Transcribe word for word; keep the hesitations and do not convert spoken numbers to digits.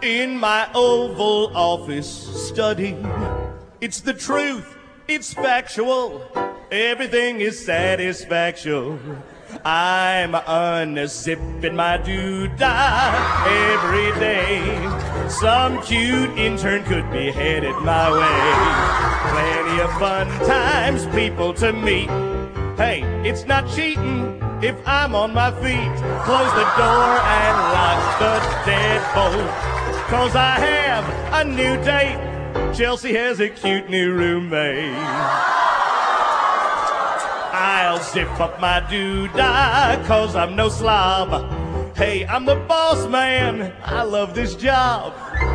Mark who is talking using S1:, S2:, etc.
S1: In my Oval Office study, it's the truth, it's factual, everything is satisfactual. I'm unzipping my doodah every day. Some cute intern could be headed my way. Plenty of fun times, people to meet. Hey, it's not cheating if I'm on my feet. Close the door and lock the deadbolt, 'cause I have a new date. Chelsea has a cute new roommate. I'll zip up my doodah, 'cause I'm no slob. Hey, I'm the boss man, I love this job.